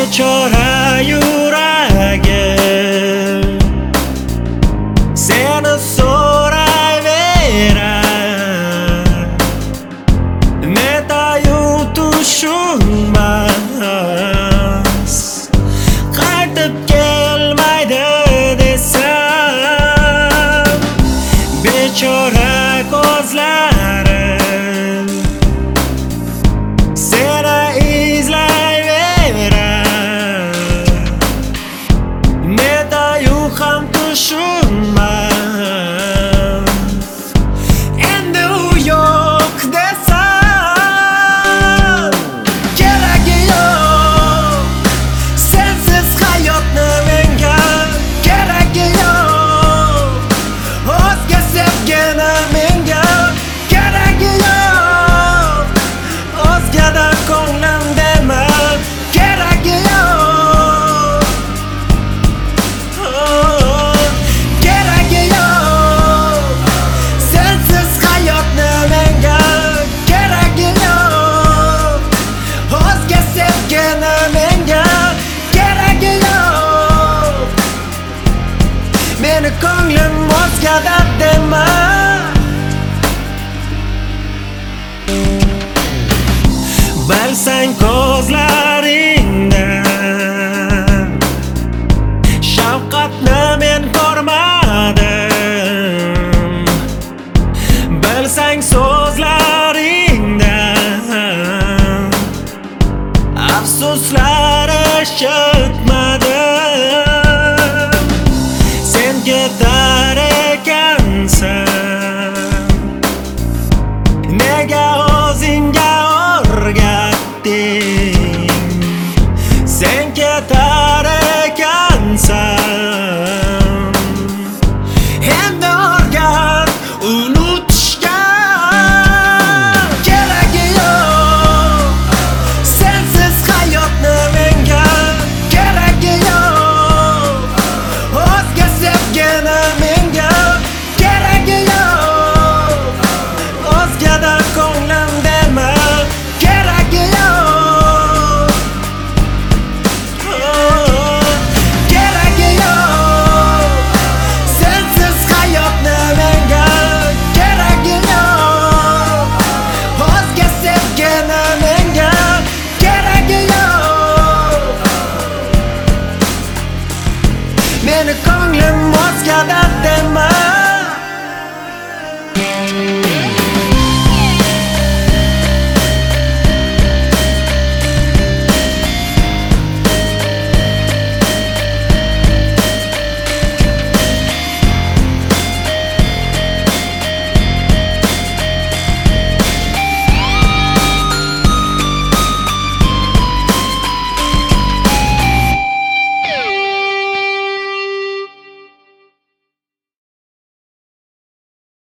bechora yuragim seni so'rayverar, netayu tushunmas, qaytib kelmaydi desam, bechora ko'zlarim seni izlayverar, netayu ham tushunmas, endi u yo'q desam, keragi yo'q sensiz hayotni menga, keragi yo'q o'zga sevgini menga, keragi yo'q o'zgada ko'nglim dema, keragi yo'q, keragi yo'q sensiz hayotni menga, keragi yo'q o'zga sevgini menga, keragi yo'q meni ko'nglim o'zgada dema. Bilsang ko'zlaringdan shafqatni men ko'rmadim, bilsang so'zlaringdan afsuslar eshitmadim, sen ketar ekansan nega o'zingga o'rgatding, sen ketar ekansan endi o'rgat unutishga, keragi yo'q sensiz hayotni menga, keragi yo'q o'zga sevgini menga, keragi yo'q o'zgada ko'nglim dema, keragi yo'q, keragi yo'q sensiz hayotni menga, keragi yo'q o'zga sevgini menga, keragi yo'q meni ko'nglim o'zgada dema.